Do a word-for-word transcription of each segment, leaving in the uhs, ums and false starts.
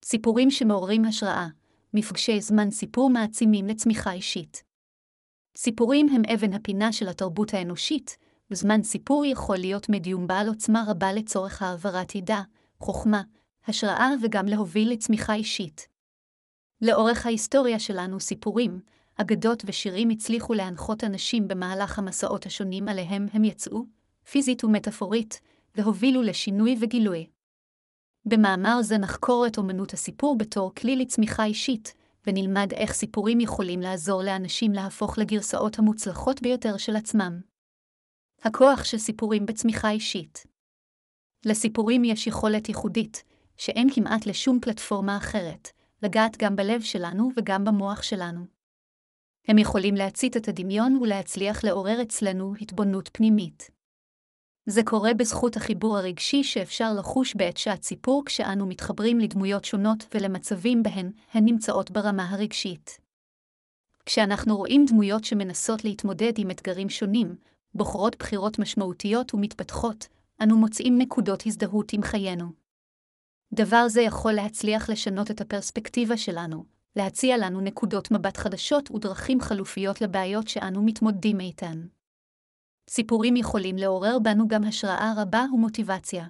סיפורים שמעוררים השראה, מפגשי זמן סיפור מעצימים לצמיחה אישית. סיפורים הם אבן הפינה של התרבות האנושית, וזמן סיפור יכול להיות מדיום בעל עוצמה רבה לצורך העברת ידע, חוכמה, השראה וגם להוביל לצמיחה אישית. לאורך ההיסטוריה שלנו סיפורים, אגדות ושירים הצליחו להנחות אנשים במהלך המסעות השונים עליהם הם יצאו, פיזית ומטאפורית, והובילו לשינוי וגילוי. במאמר זה נחקור את אומנות הסיפור בתור כלי לצמיחה אישית, ונלמד איך סיפורים יכולים לעזור לאנשים להפוך לגרסאות המוצלחות ביותר של עצמם. הכוח של סיפורים בצמיחה אישית. לסיפורים יש יכולת ייחודית, שאין כמעט לשום פלטפורמה אחרת, לגעת גם בלב שלנו וגם במוח שלנו. הם יכולים להצית את הדמיון ולהצליח לעורר אצלנו התבוננות פנימית. זה קורה בזכות החיבור הרגשי שאפשר לחוש בעת שעת סיפור כשאנו מתחברים לדמויות שונות ולמצבים בהן הן נמצאות ברמה הרגשית. כשאנחנו רואים דמויות שמנסות להתמודד עם אתגרים שונים, בוחרות בחירות משמעותיות ומתפתחות, אנו מוצאים נקודות הזדהות עם חיינו. דבר זה יכול להצליח לשנות את הפרספקטיבה שלנו, להציע לנו נקודות מבט חדשות ודרכים חלופיות לבעיות שאנו מתמודדים איתן. סיפורים יכולים לעורר בנו גם השראה רבה ומוטיבציה.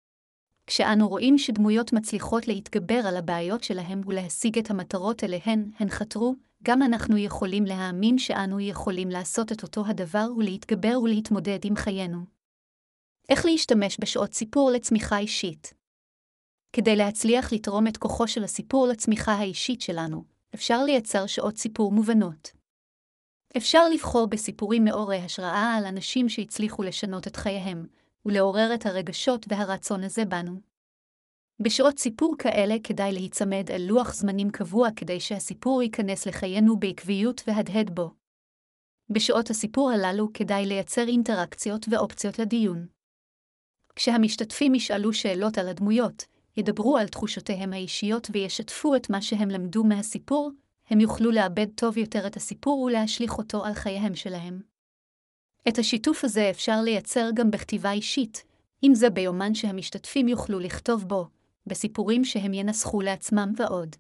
כשאנו רואים שדמויות מצליחות להתגבר על הבעיות שלהם ולהשיג את המטרות אליהן הן חתרו, גם אנחנו יכולים להאמין שאנו יכולים לעשות את אותו הדבר ולהתגבר ולהתמודד עם חיינו. איך להשתמש בשעות סיפור לצמיחה אישית? כדי להצליח לתרום את כוחו של הסיפור לצמיחה האישית שלנו, אפשר לייצר שעות סיפור מובנות. אפשר לבחור בסיפורים מעוררי השראה על אנשים שהצליחו לשנות את חייהם, ולעורר את הרגשות והרצון הזה בנו. בשעות סיפור כאלה כדאי להיצמד אל לוח זמנים קבוע כדי שהסיפור ייכנס לחיינו בעקביות והדהד בו. בשעות הסיפור הללו כדאי לייצר אינטראקציות ואופציות לדיון. כשהמשתתפים ישאלו שאלות על הדמויות, ידברו על תחושותיהם האישיות וישתפו את מה שהם למדו מהסיפור, הם יוכלו לאבד טוב יותר את הסיפור ולהשליך אותו על חייהם שלהם. את השיתוף הזה אפשר לייצר גם בכתיבה אישית, אם זה ביומן שהמשתתפים יוכלו לכתוב בו, בסיפורים שהם ינסחו לעצמם ועוד.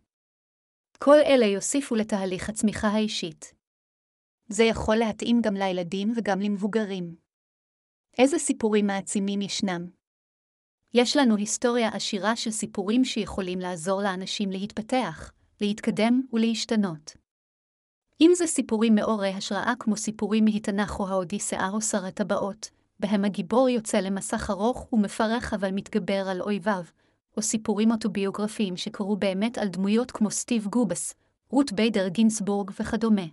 כל אלה יוסיפו לתהליך הצמיחה האישית. זה יכול להתאים גם לילדים וגם למבוגרים. איזה סיפורים מעצימים ישנם? יש לנו היסטוריה עשירה של סיפורים שיכולים לעזור לאנשים להתפתח, להתקדם ולהשתנות. אם זה סיפורים מעוררי השראה כמו סיפורים מהתנ"ך או האודיסאה או שר הטבעות, בהם הגיבור יוצא למסע ארוך ומפרך אבל מתגבר על אויביו, או סיפורים אוטוביוגרפיים שקרו באמת על דמויות כמו סטיב גובס, רות ביידר גינסבורג וכדומה.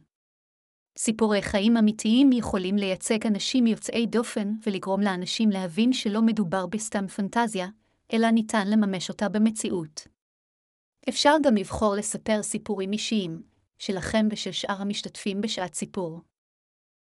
סיפורי חיים אמיתיים יכולים לייצג אנשים יוצאי דופן ולגרום לאנשים להבין שלא מדובר בסתם פנטזיה, אלא ניתן לממש אותה במציאות. אפשר גם לבחור לספר סיפורים אישיים, שלכם ושל שאר המשתתפים בשעת סיפור.